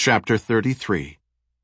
Chapter 33.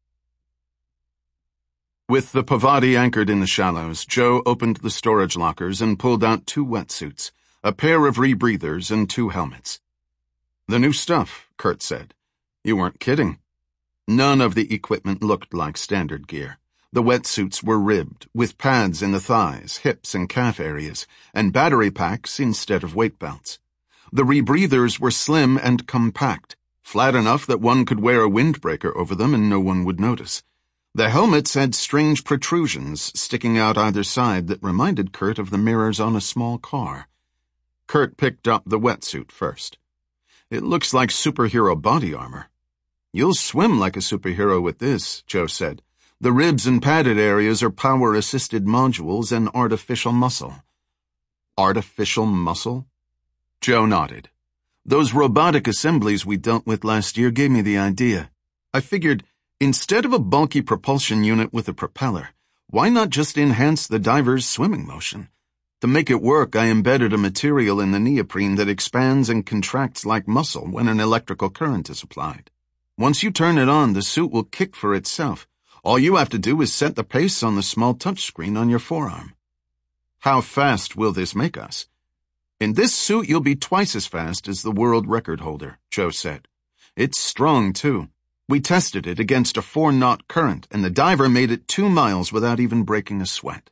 With the Pavati anchored in the shallows, Joe opened the storage lockers and pulled out 2 wetsuits, a pair of rebreathers, and 2 helmets. "The new stuff," Kurt said. "You weren't kidding." None of the equipment looked like standard gear. The wetsuits were ribbed, with pads in the thighs, hips, and calf areas, and battery packs instead of weight belts. The rebreathers were slim and compact, flat enough that one could wear a windbreaker over them and no one would notice. The helmets had strange protrusions sticking out either side that reminded Kurt of the mirrors on a small car. Kurt picked up the wetsuit first. "It looks like superhero body armor." "You'll swim like a superhero with this," Joe said. "The ribs and padded areas are power-assisted modules and artificial muscle." "Artificial muscle?" Joe nodded. "Those robotic assemblies we dealt with last year gave me the idea. I figured, instead of a bulky propulsion unit with a propeller, why not just enhance the diver's swimming motion? To make it work, I embedded a material in the neoprene that expands and contracts like muscle when an electrical current is applied. Once you turn it on, the suit will kick for itself. All you have to do is set the pace on the small touchscreen on your forearm." "How fast will this make us?" "In this suit, you'll be twice as fast as the world record holder," Joe said. "It's strong, too. We tested it against a 4-knot current, and the diver made it 2 miles without even breaking a sweat."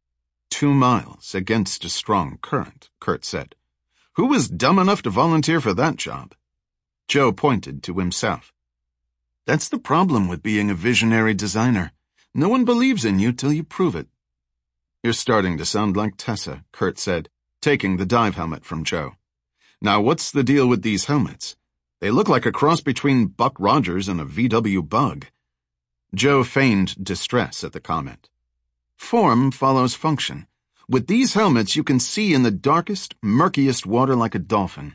2 miles against a strong current, Kurt said. "Who was dumb enough to volunteer for that job?" Joe pointed to himself. "That's the problem with being a visionary designer. No one believes in you till you prove it." "You're starting to sound like Tessa," Kurt said, taking the dive helmet from Joe. "Now what's the deal with these helmets? They look like a cross between Buck Rogers and a VW Bug." Joe feigned distress at the comment. "Form follows function. With these helmets you can see in the darkest, murkiest water like a dolphin."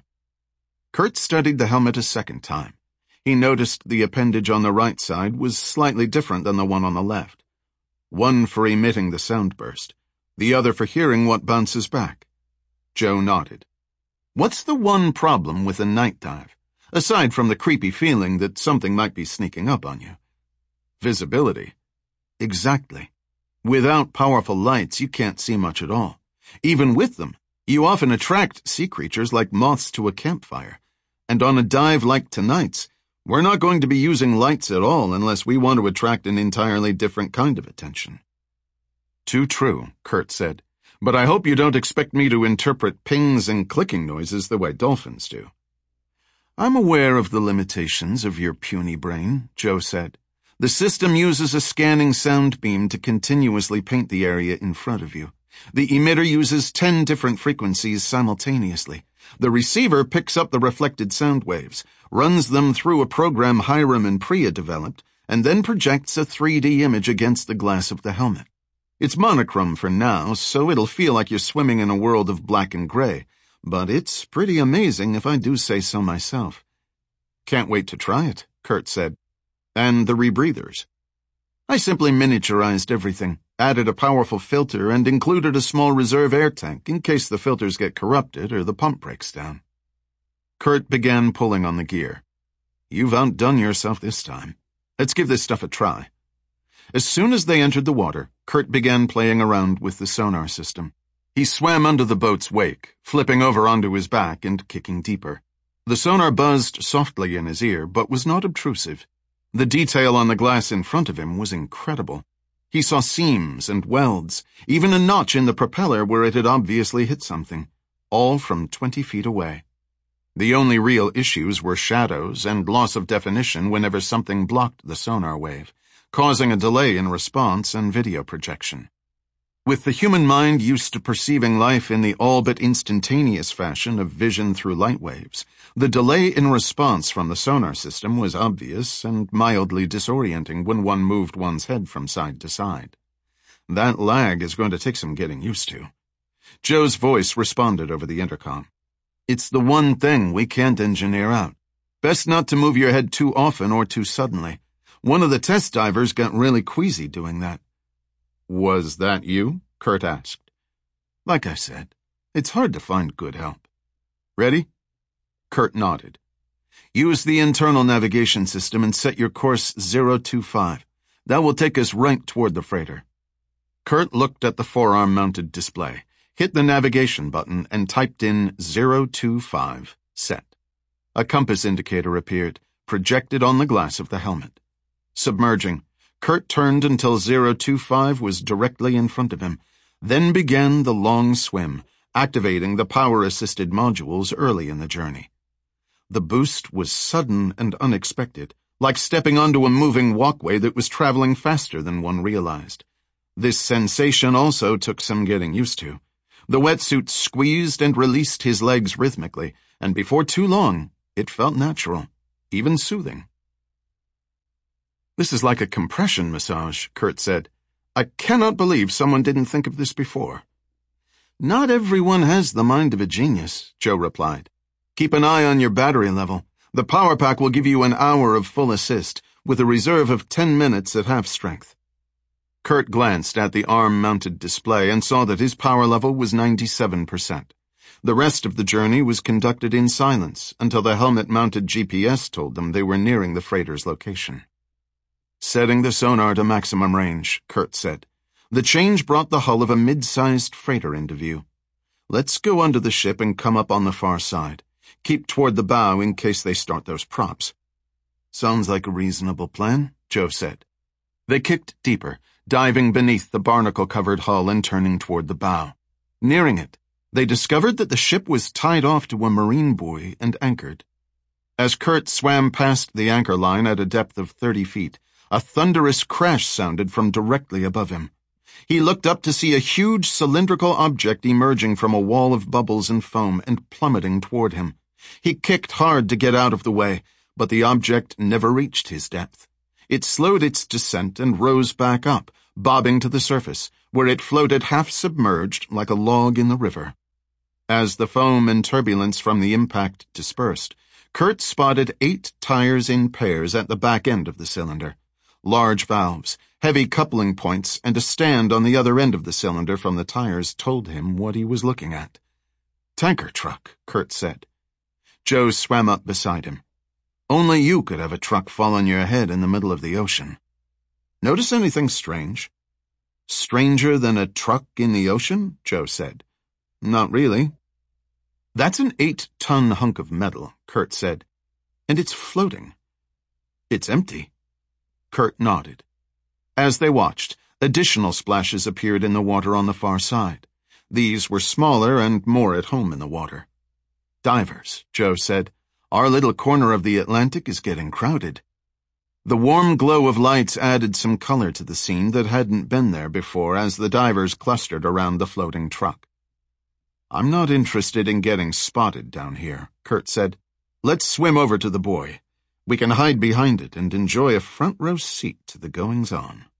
Kurt studied the helmet a second time. He noticed the appendage on the right side was slightly different than the one on the left. One for emitting the sound burst, the other for hearing what bounces back. Joe nodded. "What's the one problem with a night dive, aside from the creepy feeling that something might be sneaking up on you?" "Visibility." "Exactly. Without powerful lights, you can't see much at all. Even with them, you often attract sea creatures like moths to a campfire. And on a dive like tonight's, we're not going to be using lights at all unless we want to attract an entirely different kind of attention." "Too true," Kurt said. "But I hope you don't expect me to interpret pings and clicking noises the way dolphins do." "I'm aware of the limitations of your puny brain," Joe said. "The system uses a scanning sound beam to continuously paint the area in front of you. The emitter uses 10 different frequencies simultaneously. The receiver picks up the reflected sound waves, runs them through a program Hiram and Priya developed, and then projects a 3D image against the glass of the helmet. It's monochrome for now, so it'll feel like you're swimming in a world of black and gray, but it's pretty amazing if I do say so myself." "Can't wait to try it," Kurt said. "And the rebreathers?" "I simply miniaturized everything, added a powerful filter, and included a small reserve air tank in case the filters get corrupted or the pump breaks down." Kurt began pulling on the gear. "You've outdone yourself this time. Let's give this stuff a try." As soon as they entered the water, Kurt began playing around with the sonar system. He swam under the boat's wake, flipping over onto his back and kicking deeper. The sonar buzzed softly in his ear, but was not obtrusive. The detail on the glass in front of him was incredible. He saw seams and welds, even a notch in the propeller where it had obviously hit something, all from 20 feet away. The only real issues were shadows and loss of definition whenever something blocked the sonar wave, causing a delay in response and video projection. With the human mind used to perceiving life in the all but instantaneous fashion of vision through light waves, the delay in response from the sonar system was obvious and mildly disorienting when one moved one's head from side to side. That lag is going to take some getting used to. Joe's voice responded over the intercom. "It's the one thing we can't engineer out. Best not to move your head too often or too suddenly. One of the test divers got really queasy doing that." "Was that you?" Kurt asked. "Like I said, it's hard to find good help. Ready?" Kurt nodded. Use the internal navigation system and set your course 025. That will take us right toward the freighter. Kurt looked at the forearm-mounted display, hit the navigation button, and typed in 025, set. A compass indicator appeared, projected on the glass of the helmet. Submerging, Kurt turned until 025 was directly in front of him, then began the long swim, activating the power-assisted modules early in the journey. The boost was sudden and unexpected, like stepping onto a moving walkway that was traveling faster than one realized. This sensation also took some getting used to. The wetsuit squeezed and released his legs rhythmically, and before too long, it felt natural, even soothing. "This is like a compression massage," Kurt said. "I cannot believe someone didn't think of this before." "Not everyone has the mind of a genius," Joe replied. "Keep an eye on your battery level. The power pack will give you an hour of full assist, with a reserve of 10 minutes at half strength." Kurt glanced at the arm-mounted display and saw that his power level was 97%. The rest of the journey was conducted in silence until the helmet-mounted GPS told them they were nearing the freighter's location. "Setting the sonar to maximum range," Kurt said. The change brought the hull of a mid-sized freighter into view. "Let's go under the ship and come up on the far side. Keep toward the bow in case they start those props." "Sounds like a reasonable plan," Joe said. They kicked deeper, diving beneath the barnacle-covered hull and turning toward the bow. Nearing it, they discovered that the ship was tied off to a marine buoy and anchored. As Kurt swam past the anchor line at a depth of 30 feet, a thunderous crash sounded from directly above him. He looked up to see a huge cylindrical object emerging from a wall of bubbles and foam and plummeting toward him. He kicked hard to get out of the way, but the object never reached his depth. It slowed its descent and rose back up, bobbing to the surface, where it floated half-submerged like a log in the river. As the foam and turbulence from the impact dispersed, Kurt spotted 8 tires in pairs at the back end of the cylinder. Large valves, heavy coupling points, and a stand on the other end of the cylinder from the tires told him what he was looking at. "Tanker truck," Kurt said. Joe swam up beside him. "Only you could have a truck fall on your head in the middle of the ocean. Notice anything strange?" "Stranger than a truck in the ocean?" Joe said. "Not really." "That's an 8-ton hunk of metal," Kurt said. "And it's floating." "It's empty." Kurt nodded. As they watched, additional splashes appeared in the water on the far side. These were smaller and more at home in the water. "Divers," Joe said. "Our little corner of the Atlantic is getting crowded." The warm glow of lights added some color to the scene that hadn't been there before as the divers clustered around the floating truck. "I'm not interested in getting spotted down here," Kurt said. "Let's swim over to the buoy. We can hide behind it and enjoy a front-row seat to the goings-on."